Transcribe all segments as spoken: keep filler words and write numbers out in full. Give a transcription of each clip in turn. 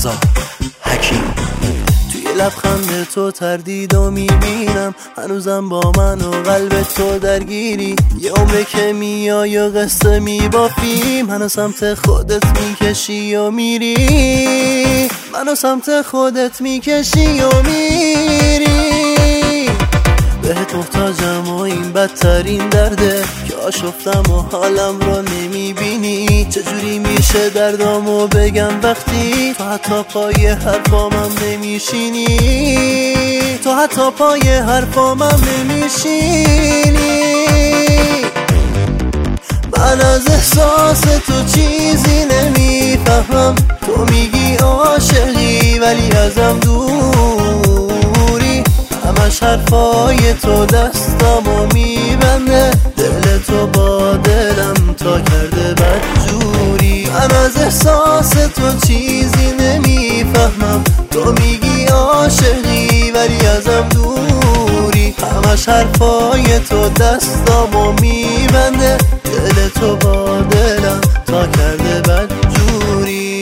رضا حکیم. توی لبخند تو تردیدو میبینم، هنوزم با من و قلب تو درگیری. یه عمره که میای و قصه میبافیم، منو سمت خودت میکشی و میری، منو سمت خودت میکشی و میری. بهت محتاجم و این بدترین درده که آشفتم و حالم رو نمیبینی. چجوری میشه دردامو بگم وقتی تو حتی پای حرفامم نمیشینی، تو حتی پای حرفامم نمیشینی. من از احساس تو چیزی نمیفهمم، تو میگی عاشقی ولی ازم دوری. همش حرفای تو دستامو میبنده، دل تو با دلم تا کرده بدجوری. من از احساس تو چیزی نمیفهمم، تو میگی عاشقی ولی ازم دوری. همش حرفای تو دستامو میبنده، دل تو با دلم تا کرده بدجوری.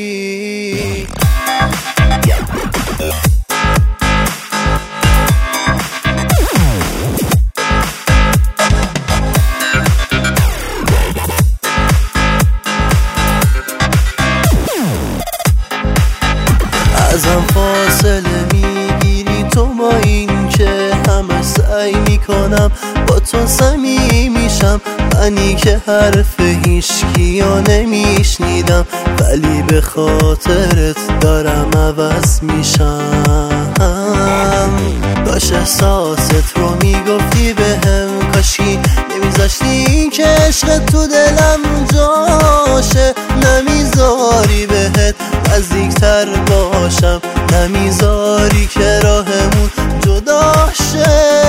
ازم فاصله میگیری تو، با این که همه سعی میکنم با تو صمیمی میشم. منی که حرف هیچکیو نمیشنیدم، ولی به خاطرت دارم عوض میشم. داشت احساست رو میگفتی بهم، کاشی نمیذاشتی این که عشق تو دلم جاشه. نمیذاری بهت نزدیکتر باشم، نمیذاری که راهمون جدا شه.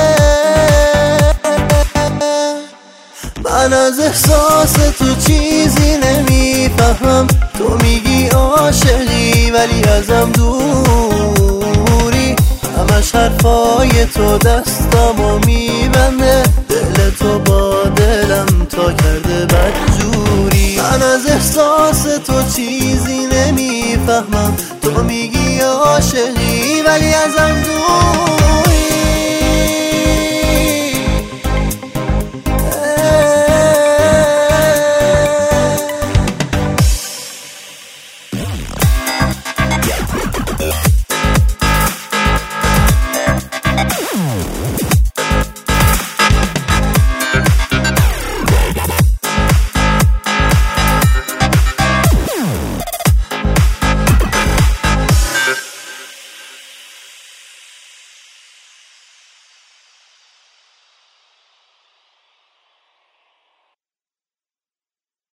من از احساس تو چیزی نمیفهمم، تو میگی عاشقی ولی ازم دوری. همش حرفای تو دستامو میبنده، دل تو با دلم تا کرده بدجوری. من از احساس تو چیزی نمیفهمم،